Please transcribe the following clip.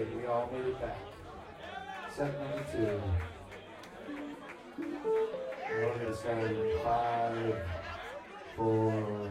right, we all made it back. Set number 2. We're going to start in 5, 4,